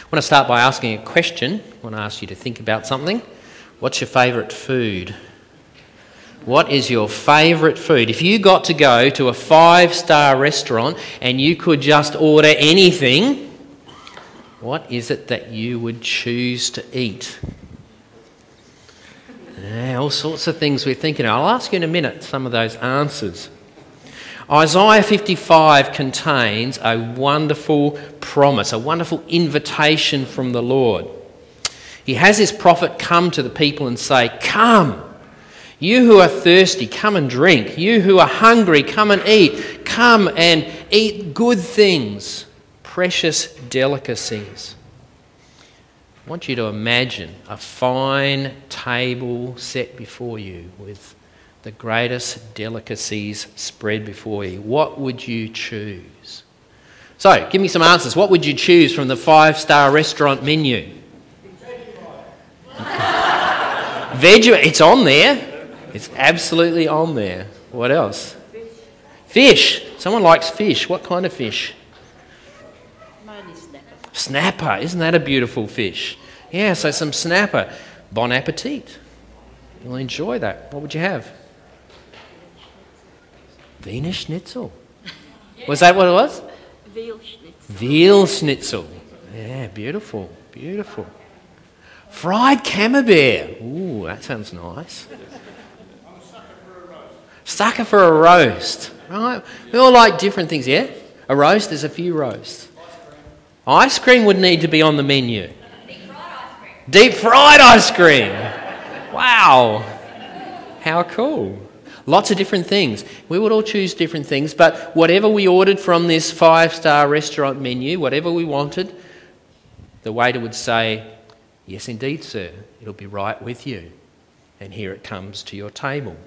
I want to start by asking a question. I want to ask you to think about something. What's your favourite food? What is your favourite food? If you got to go to a 5-star restaurant and you could just order anything, what is it that you would choose to eat? Yeah, all sorts of things we're thinking of. I'll ask you in a minute some of those answers. Isaiah 55 contains a wonderful promise, a wonderful invitation from the Lord. He has his prophet come to the people and say, "Come, you who are thirsty, come and drink. You who are hungry, come and eat. Come and eat good things, precious delicacies." I want you to imagine a fine table set before you with the greatest delicacies spread before you. What would you choose? So, give me some answers. What would you choose from the 5-star restaurant menu? Vegemite. It's on there. It's absolutely on there. What else? Fish. Someone likes fish. What kind of fish? Mine is snapper. Snapper. Isn't that a beautiful fish? Yeah, so some snapper. Bon appetit. You'll enjoy that. What would you have? Wiener Schnitzel. Was that what it was? Veal schnitzel. Veal Schnitzel. Yeah, beautiful. Beautiful. Fried camembert. Ooh, that sounds nice. Sucker for a roast. Right? We all like different things, yeah? A roast, there's a few roasts. Ice cream would need to be on the menu. Deep fried ice cream. Wow. How cool. Lots of different things. We would all choose different things, but whatever we ordered from this 5-star restaurant menu, whatever we wanted, the waiter would say, "Yes, indeed, sir. It'll be right with you." And here it comes to your table.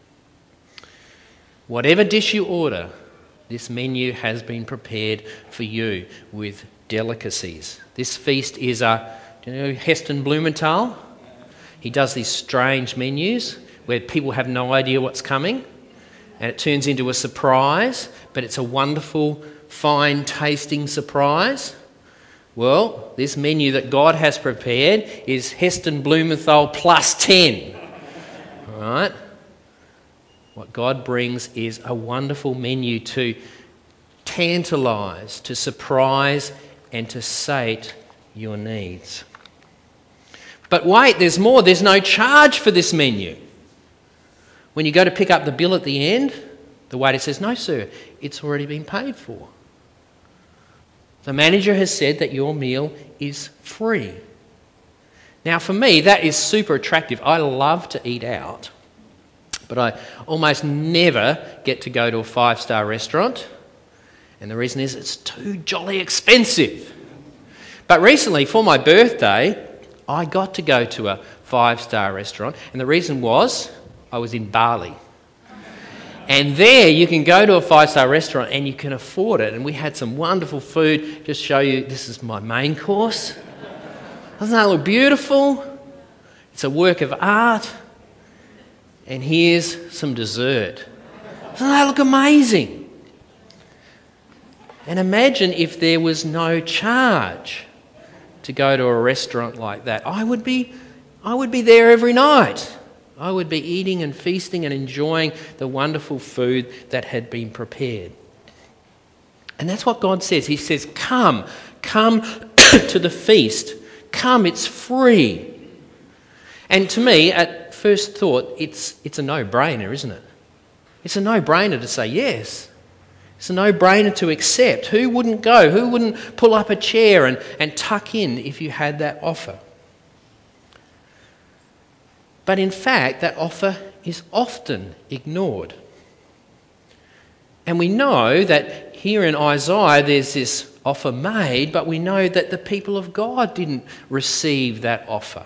Whatever dish you order, this menu has been prepared for you with delicacies. This feast is do you know Heston Blumenthal? He does these strange menus where people have no idea what's coming and it turns into a surprise, but it's a wonderful, fine tasting surprise. Well, this menu that God has prepared is Heston Blumenthal plus 10. All right? What God brings is a wonderful menu to tantalise, to surprise and to sate your needs. But wait, there's more. There's no charge for this menu. When you go to pick up the bill at the end, the waiter says, "No, sir, it's already been paid for. The manager has said that your meal is free." Now, for me, that is super attractive. I love to eat out, but I almost never get to go to a 5-star restaurant, and the reason is it's too jolly expensive. But recently, for my birthday, I got to go to a 5-star restaurant, and the reason was I was in Bali. And there you can go to a 5-star restaurant and you can afford it. And we had some wonderful food. Just show you, this is my main course. Doesn't that look beautiful? It's a work of art. And here's some dessert. Doesn't that look amazing? And imagine if there was no charge to go to a restaurant like that. I would be there every night. I would be eating and feasting and enjoying the wonderful food that had been prepared. And that's what God says. He says, come to the feast. Come, it's free. And to me, at first thought, it's a no-brainer, isn't it? It's a no-brainer to say yes. It's a no-brainer to accept. Who wouldn't go? Who wouldn't pull up a chair and tuck in if you had that offer? But in fact, that offer is often ignored. And we know that here in Isaiah there's this offer made, but we know that the people of God didn't receive that offer.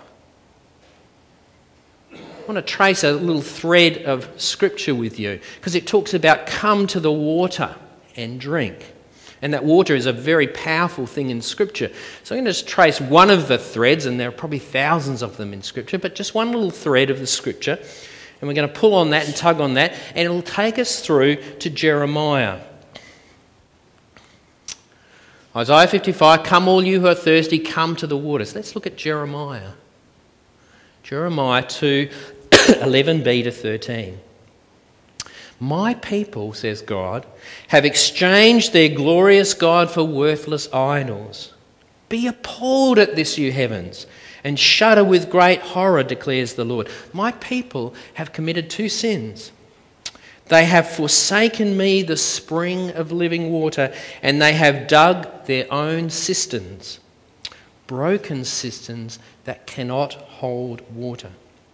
I want to trace a little thread of scripture with you because it talks about come to the water and drink. And that water is a very powerful thing in Scripture. So I'm going to just trace one of the threads, and there are probably thousands of them in Scripture, but just one little thread of the Scripture. And we're going to pull on that and tug on that, and it'll take us through to Jeremiah. Isaiah 55, come all you who are thirsty, come to the waters. Let's look at Jeremiah. Jeremiah 2, 11b to 13. My people, says God, have exchanged their glorious God for worthless idols. Be appalled at this, you heavens, and shudder with great horror, declares the Lord. My people have committed two sins. They have forsaken me, the spring of living water, and they have dug their own cisterns, broken cisterns that cannot hold water.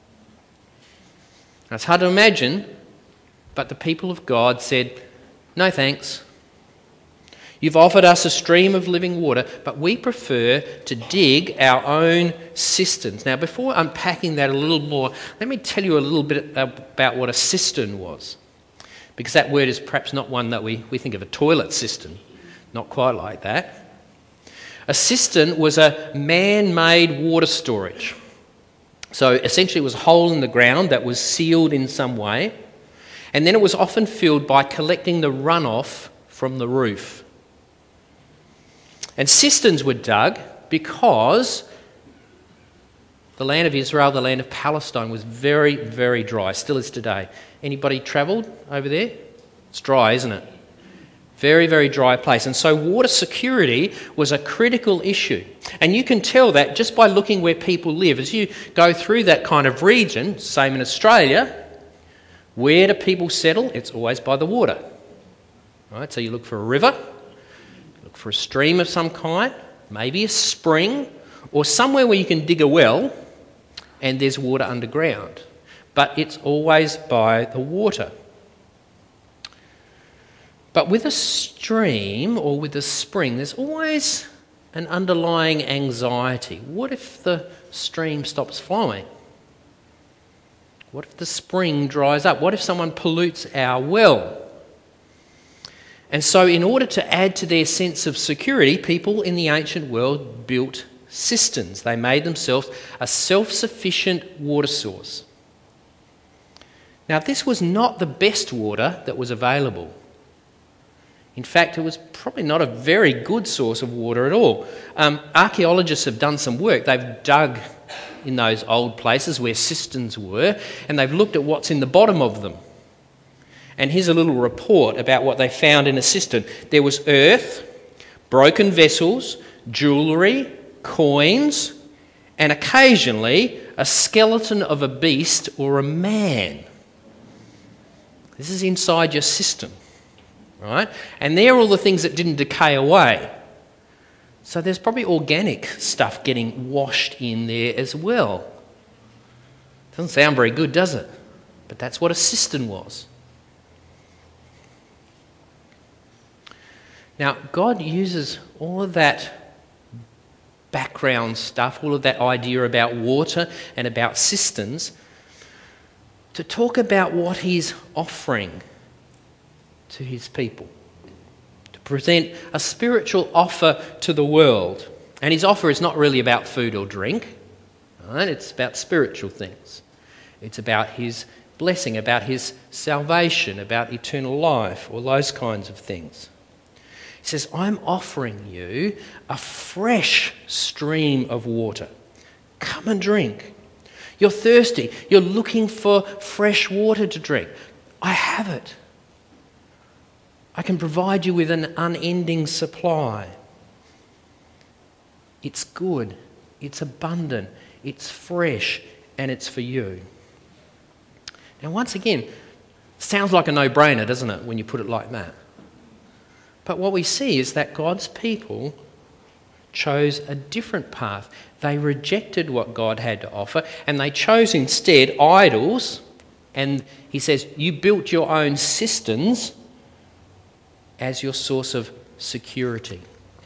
Now, it's hard to imagine, but the people of God said, no thanks. You've offered us a stream of living water, but we prefer to dig our own cisterns. Now, before unpacking that a little more, let me tell you a little bit about what a cistern was. Because that word is perhaps not one that we think of a toilet cistern. Not quite like that. A cistern was a man-made water storage. So essentially it was a hole in the ground that was sealed in some way. And then it was often filled by collecting the runoff from the roof. And cisterns were dug because the land of Israel, the land of Palestine, was very, very dry. Still is today. Anybody travelled over there? It's dry, isn't it? Very, very dry place. And so water security was a critical issue. And you can tell that just by looking where people live. As you go through that kind of region, same in Australia, where do people settle? It's always by the water. Right? So you look for a river, look for a stream of some kind, maybe a spring, or somewhere where you can dig a well and there's water underground. But it's always by the water. But with a stream or with a spring, there's always an underlying anxiety. What if the stream stops flowing? What if the spring dries up? What if someone pollutes our well? And so in order to add to their sense of security, people in the ancient world built cisterns. They made themselves a self-sufficient water source. Now, this was not the best water that was available. In fact, it was probably not a very good source of water at all. Archaeologists have done some work. They've dug in those old places where cisterns were, and they've looked at what's in the bottom of them. And here's a little report about what they found in a cistern. There was earth, broken vessels, jewellery, coins, and occasionally a skeleton of a beast or a man. This is inside your cistern, right? And they're all the things that didn't decay away. So there's probably organic stuff getting washed in there as well. Doesn't sound very good, does it? But that's what a cistern was. Now, God uses all of that background stuff, all of that idea about water and about cisterns, to talk about what he's offering to his people, to present a spiritual offer to the world. And his offer is not really about food or drink, right? It's about spiritual things. It's about his blessing, about his salvation, about eternal life, all those kinds of things. He says, I'm offering you a fresh stream of water. Come and drink. You're thirsty. You're looking for fresh water to drink. I have it. I can provide you with an unending supply. It's good. It's abundant. It's fresh. And it's for you. Now, once again, sounds like a no-brainer, doesn't it, when you put it like that? But what we see is that God's people chose a different path. They rejected what God had to offer, and they chose instead idols. And he says, you built your own cisterns as your source of security.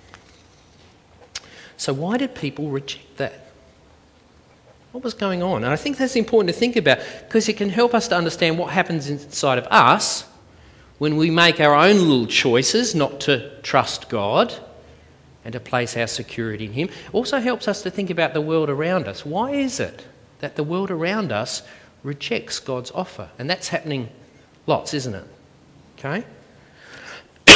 So why did people reject that? What was going on? And I think that's important to think about, because it can help us to understand what happens inside of us when we make our own little choices not to trust God and to place our security in him. It also helps us to think about the world around us. Why is it that the world around us rejects God's offer? And that's happening lots, isn't it? Okay?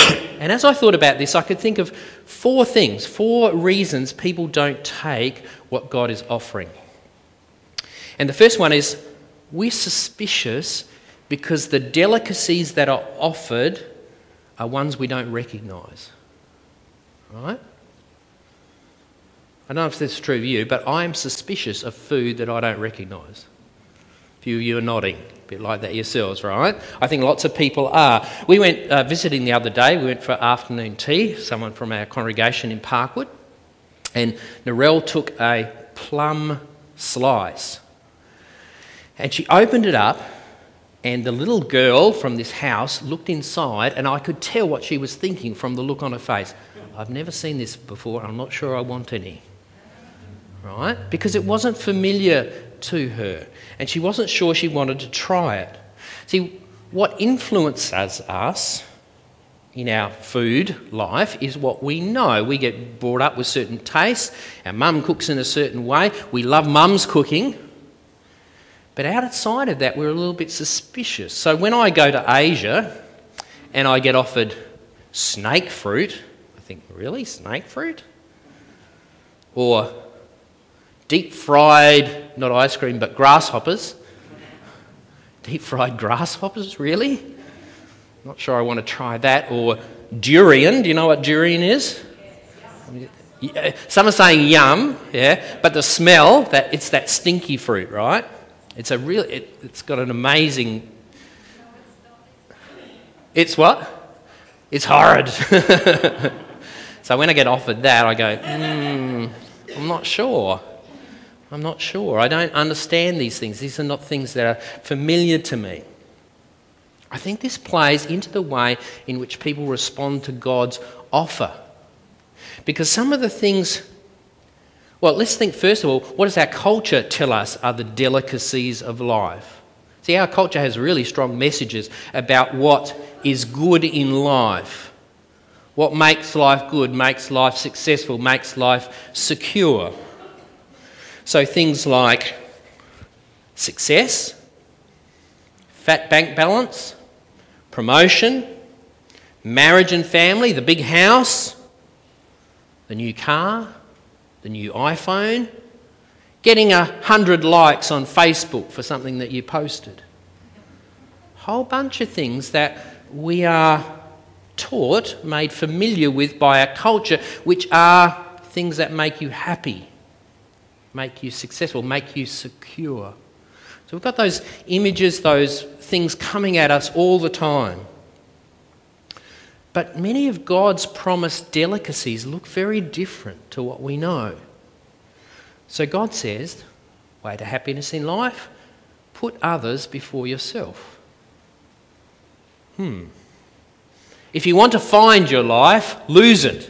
And as I thought about this, I could think of 4 things, 4 reasons people don't take what God is offering. And the first one is we're suspicious because the delicacies that are offered are ones we don't recognise. Right? I don't know if this is true of you, but I am suspicious of food that I don't recognise. A few of you are nodding, a bit like that yourselves, right? I think lots of people are. We went visiting the other day. We went for afternoon tea, someone from our congregation in Parkwood, and Narelle took a plum slice. And she opened it up, and the little girl from this house looked inside, and I could tell what she was thinking from the look on her face. I've never seen this before, and I'm not sure I want any. Right? Because it wasn't familiar to her, and she wasn't sure she wanted to try it. See, what influences us in our food life is what we know. We get brought up with certain tastes. Our mum cooks in a certain way. We love mum's cooking. But outside of that, we're a little bit suspicious. So when I go to Asia and I get offered snake fruit, I think, really? Snake fruit? Or deep fried, not ice cream, but grasshoppers. Deep fried grasshoppers, really? Not sure I want to try that. Or durian. Do you know what durian is? Some are saying yum, yeah, but the smell, it's that stinky fruit, right? It's got an amazing... It's what? It's horrid. So when I get offered that, I go, I'm not sure. I don't understand these things. These are not things that are familiar to me. I think this plays into the way in which people respond to God's offer. Because some of the things... Well, let's think first of all, what does our culture tell us are the delicacies of life? See, our culture has really strong messages about what is good in life. What makes life good, makes life successful, makes life secure. So things like success, fat bank balance, promotion, marriage and family, the big house, the new car, the new iPhone, getting 100 likes on Facebook for something that you posted. A whole bunch of things that we are taught, made familiar with by our culture, which are things that make you happy, make you successful, make you secure. So we've got those images, those things coming at us all the time. But many of God's promised delicacies look very different to what we know. So God says, way to happiness in life, put others before yourself. If you want to find your life, lose it.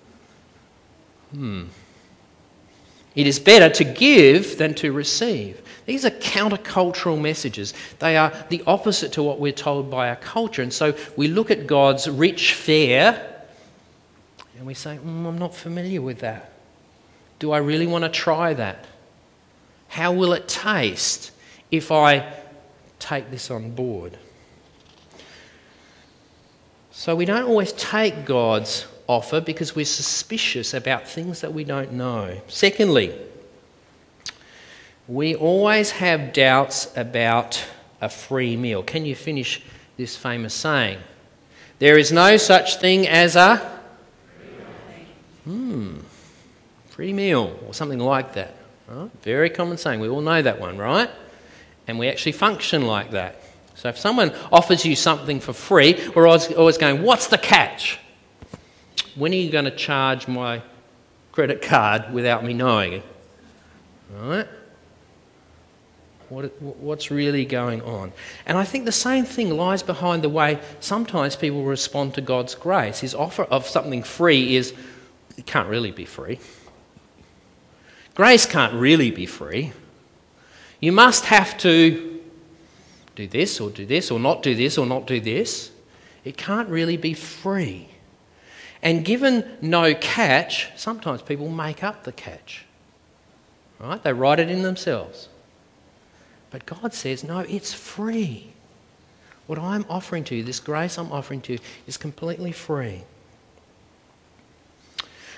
It is better to give than to receive. These are countercultural messages. They are the opposite to what we're told by our culture. And so we look at God's rich fare and we say, I'm not familiar with that. Do I really want to try that? How will it taste if I take this on board? So we don't always take God's offer because we're suspicious about things that we don't know. Secondly, we always have doubts about a free meal. Can you finish this famous saying? There is no such thing as a free meal, or something like that. Right? Very common saying. We all know that one, right? And we actually function like that. So if someone offers you something for free, we're always going, what's the catch? When are you going to charge my credit card without me knowing it? Right? What's really going on? And I think the same thing lies behind the way sometimes people respond to God's grace. His offer of something free is, it can't really be free. Grace can't really be free. You must have to do this or not do this or not do this. It can't really be free. And given no catch, sometimes people make up the catch. Right? They write it in themselves. But God says, no, it's free. What I'm offering to you, this grace I'm offering to you, is completely free.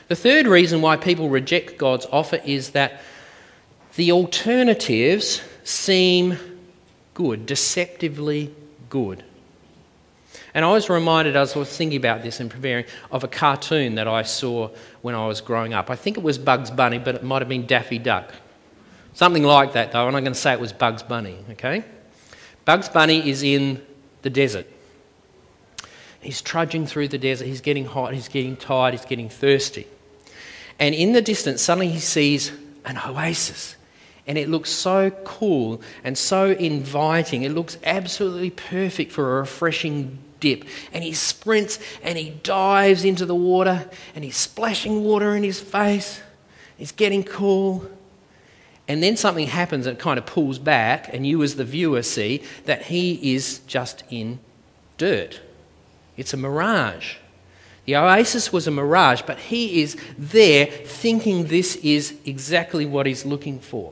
The third reason why people reject God's offer is that the alternatives seem good, deceptively good. And I was reminded, as I was thinking about this and preparing, of a cartoon that I saw when I was growing up. I think it was Bugs Bunny, but it might have been Daffy Duck. Something like that, though, and I'm going to say it was Bugs Bunny, okay? Bugs Bunny is in the desert. He's trudging through the desert. He's getting hot, he's getting tired, he's getting thirsty. And in the distance, suddenly he sees an oasis. And it looks so cool and so inviting. It looks absolutely perfect for a refreshing dip. And he sprints and he dives into the water and he's splashing water in his face. He's getting cool. And then something happens that kind of pulls back, and you as the viewer see that he is just in dirt. It's a mirage. The oasis was a mirage, but he is there thinking this is exactly what he's looking for.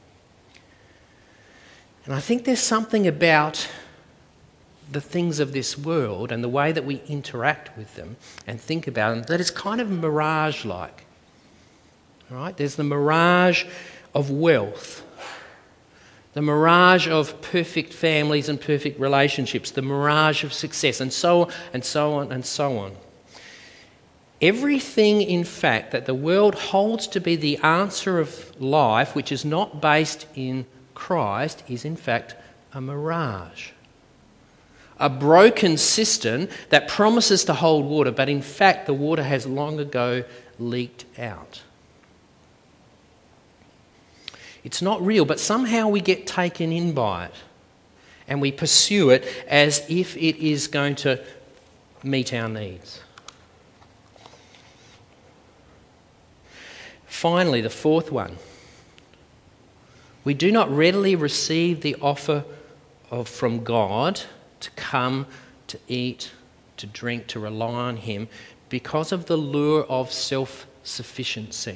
And I think there's something about the things of this world and the way that we interact with them and think about them that is kind of mirage-like. All right? There's the mirage of wealth, the mirage of perfect families and perfect relationships, the mirage of success, and so on and so on and so on. Everything, in fact, that the world holds to be the answer of life, which is not based in Christ, is in fact a mirage. A broken cistern that promises to hold water, but in fact the water has long ago leaked out. It's not real, but somehow we get taken in by it and we pursue it as if it is going to meet our needs. Finally, the fourth one. We do not readily receive the offer from God to come, to eat, to drink, to rely on Him because of the lure of self-sufficiency.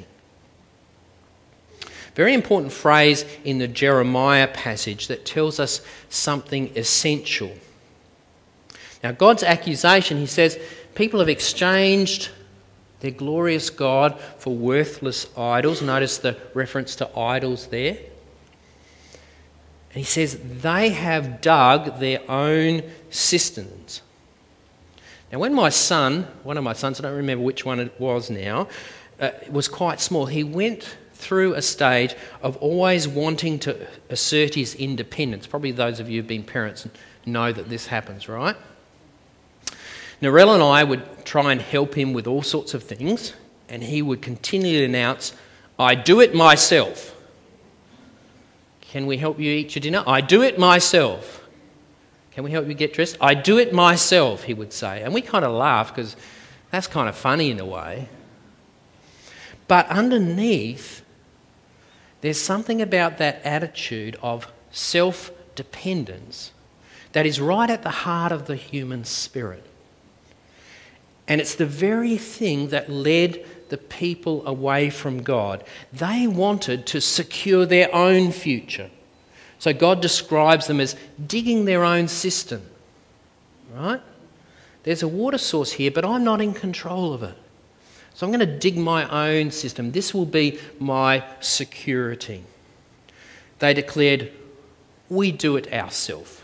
Very important phrase in the Jeremiah passage that tells us something essential. Now, God's accusation, he says, people have exchanged their glorious God for worthless idols. Notice the reference to idols there. And he says, they have dug their own cisterns. Now, when my son, one of my sons, I don't remember which one it was now, was quite small, he went through a stage of always wanting to assert his independence. Probably those of you who've been parents know that this happens, right? Narelle and I would try and help him with all sorts of things, and he would continually announce, I do it myself. Can we help you eat your dinner? I do it myself. Can we help you get dressed? I do it myself, he would say. And we kind of laugh because that's kind of funny in a way. But underneath, there's something about that attitude of self-dependence that is right at the heart of the human spirit. And it's the very thing that led the people away from God. They wanted to secure their own future. So God describes them as digging their own cistern. Right? There's a water source here, but I'm not in control of it. So I'm going to dig my own system. This will be my security. They declared, we do it ourselves.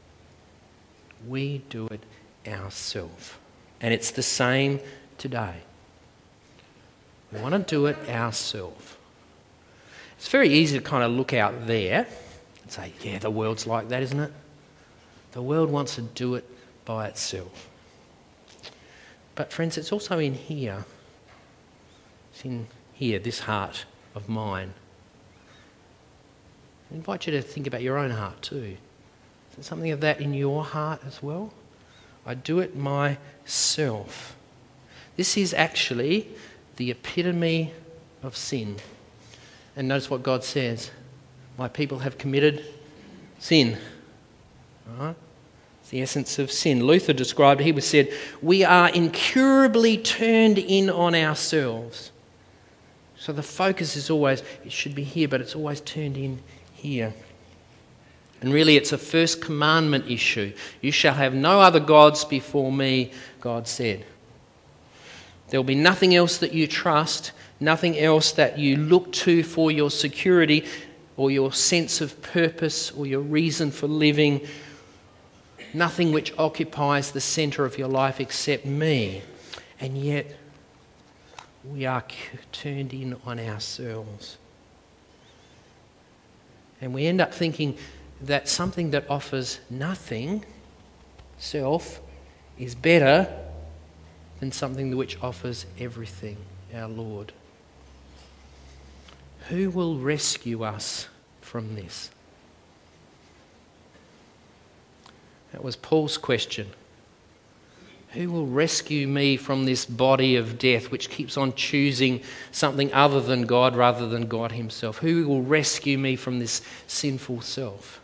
We do it ourselves. And it's the same today. We want to do it ourselves. It's very easy to kind of look out there and say, yeah, the world's like that, isn't it? The world wants to do it by itself. But friends, it's also in here. It's in here, this heart of mine. I invite you to think about your own heart too. Is there something of that in your heart as well? I do it myself. This is actually the epitome of sin. And notice what God says. My people have committed sin. All right? It's the essence of sin. Luther described it. He said, we are incurably turned in on ourselves. So the focus is always, it should be here, but it's always turned in here. And really it's a first commandment issue. You shall have no other gods before me, God said. There will be nothing else that you trust, nothing else that you look to for your security or your sense of purpose or your reason for living. Nothing which occupies the centre of your life except me. And yet we are turned in on ourselves. And we end up thinking that something that offers nothing, self, is better than something which offers everything, our Lord. Who will rescue us from this? That was Paul's question. Who will rescue me from this body of death which keeps on choosing something other than God rather than God himself? Who will rescue me from this sinful self?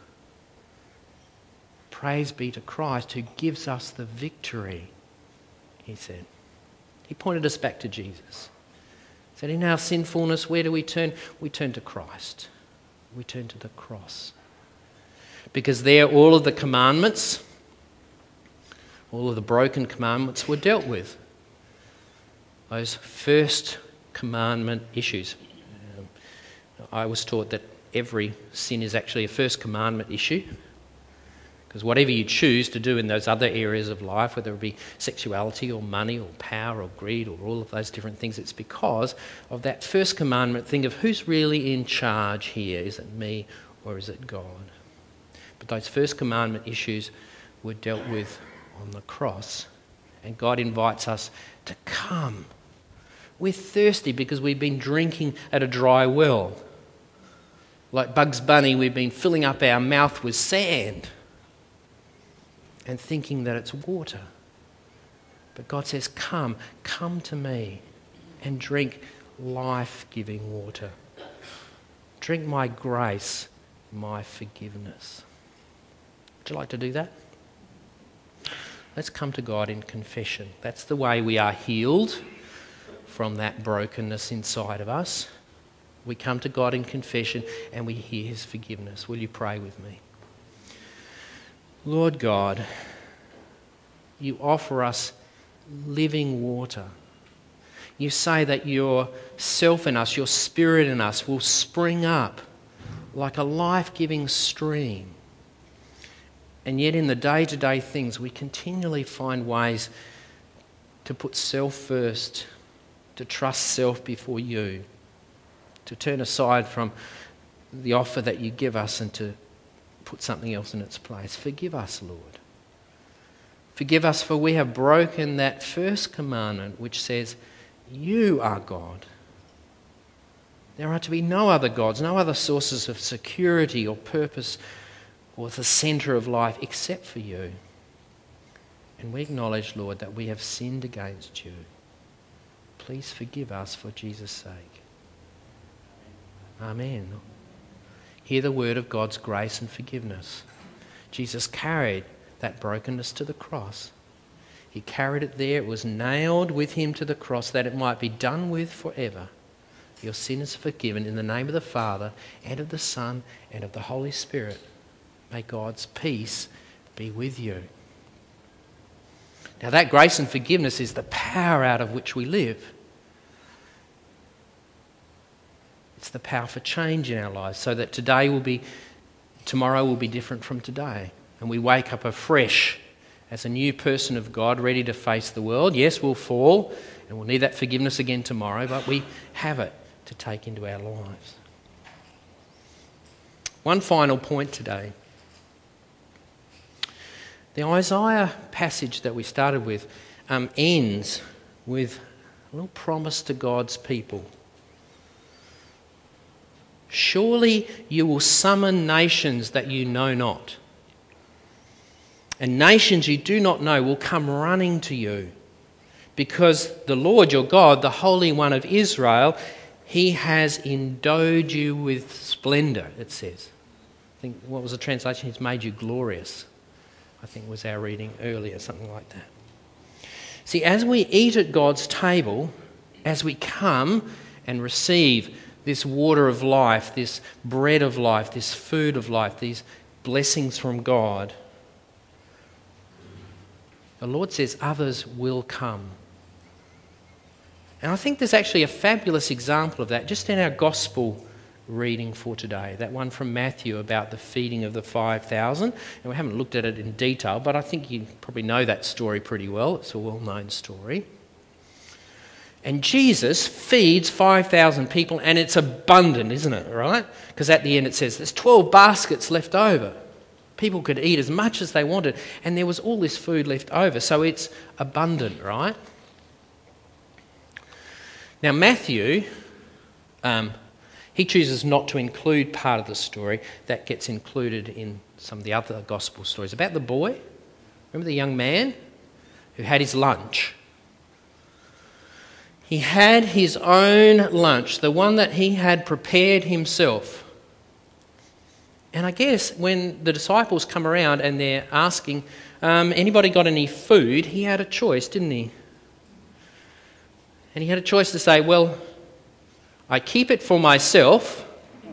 Praise be to Christ who gives us the victory, he said. He pointed us back to Jesus. He said, in our sinfulness, where do we turn? We turn to Christ. We turn to the cross. Because there all of the commandments, all of the broken commandments were dealt with. Those first commandment issues. I was taught that every sin is actually a first commandment issue. Because whatever you choose to do in those other areas of life, whether it be sexuality or money or power or greed or all of those different things, it's because of that first commandment thing of who's really in charge here? Is it me or is it God? But those first commandment issues were dealt with on the cross. And God invites us to come. We're thirsty because we've been drinking at a dry well. Like Bugs Bunny, we've been filling up our mouth with sand and thinking that it's water. But God says, come to me and drink life-giving water. Drink my grace, my forgiveness. Would you like to do that? Let's come to God in confession. That's the way we are healed from that brokenness inside of us. We come to God in confession and we hear his forgiveness. Will you pray with me? Lord God, you offer us living water. You say that your self in us, your spirit in us will spring up like a life-giving stream. And yet in the day-to-day things, we continually find ways to put self first, to trust self before you, to turn aside from the offer that you give us and to put something else in its place. Forgive us, Lord. Forgive us, for we have broken that first commandment which says, you are God. There are to be no other gods, no other sources of security or purpose or the centre of life except for you. And we acknowledge, Lord, that we have sinned against you. Please forgive us for Jesus' sake. Amen. Hear the word of God's grace and forgiveness. Jesus carried that brokenness to the cross. He carried it there. It was nailed with him to the cross that it might be done with forever. Your sin is forgiven in the name of the Father and of the Son and of the Holy Spirit. May God's peace be with you. Now that grace and forgiveness is the power out of which we live. It's the power for change in our lives so that tomorrow will be different from today. And we wake up afresh as a new person of God, ready to face the world. Yes, we'll fall and we'll need that forgiveness again tomorrow, but we have it to take into our lives. One final point today. The Isaiah passage that we started with ends with a little promise to God's people. Surely you will summon nations that you know not. And nations you do not know will come running to you. Because the Lord your God, the Holy One of Israel, he has endowed you with splendour, it says. I think, what was the translation? He's made you glorious. I think was our reading earlier, something like that. See, as we eat at God's table, as we come and receive this water of life, this bread of life, this food of life, these blessings from God, the Lord says others will come. And I think there's actually a fabulous example of that just in our gospel reading for today, that one from Matthew about the feeding of the 5,000. And we haven't looked at it in detail, but I think you probably know that story pretty well. It's a well-known story. And Jesus feeds 5,000 people, and it's abundant, isn't it, right? Because at the end it says there's 12 baskets left over. People could eat as much as they wanted, and there was all this food left over, so it's abundant, right? Now Matthew, he chooses not to include part of the story that gets included in some of the other gospel stories. About the boy, remember the young man who had his lunch? He had his own lunch, the one that he had prepared himself. And I guess when the disciples come around and they're asking, anybody got any food? He had a choice, didn't he? And he had a choice to say, well, I keep it for myself,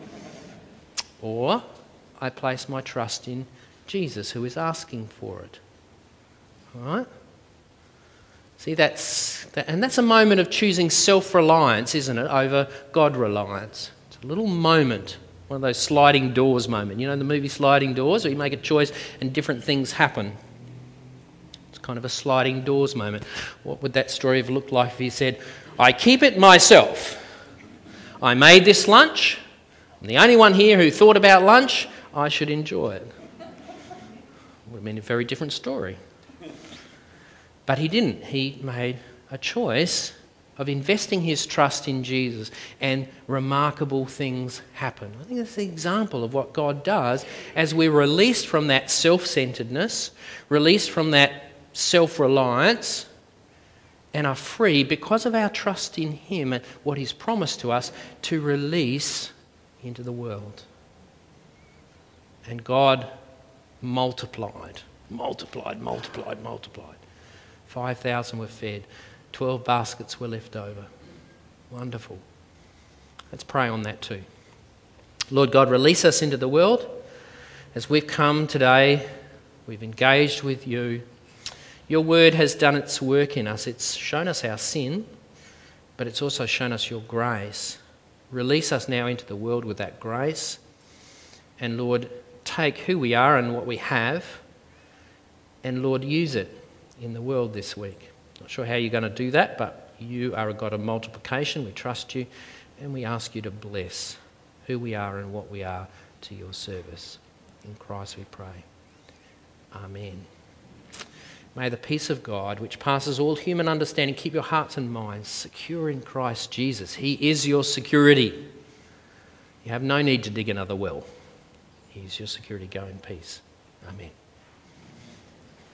or I place my trust in Jesus, who is asking for it. All right? See, that's a moment of choosing self-reliance, isn't it, over God-reliance. It's a little moment, one of those sliding doors moment. You know the movie Sliding Doors, where you make a choice and different things happen. It's kind of a sliding doors moment. What would that story have looked like if he said, I keep it myself. I made this lunch. I'm the only one here who thought about lunch. I should enjoy it. Would have been a very different story. But he didn't. He made a choice of investing his trust in Jesus, and remarkable things happen. I think that's the example of what God does as we're released from that self-centeredness, released from that self-reliance, and are free because of our trust in him and what he's promised to us to release into the world. And God multiplied. 5,000 were fed. 12 baskets were left over. Wonderful. Let's pray on that too. Lord God, release us into the world. As we've come today, we've engaged with you. Your word has done its work in us. It's shown us our sin, but it's also shown us your grace. Release us now into the world with that grace. And Lord, take who we are and what we have, and Lord, use it in the world this week. Not sure how you're going to do that, but you are a God of multiplication. We trust you, and we ask you to bless who we are and what we are to your service. In Christ we pray. Amen. May the peace of God, which passes all human understanding, keep your hearts and minds secure in Christ Jesus. He is your security. You have no need to dig another well. He is your security. Go in peace. Amen.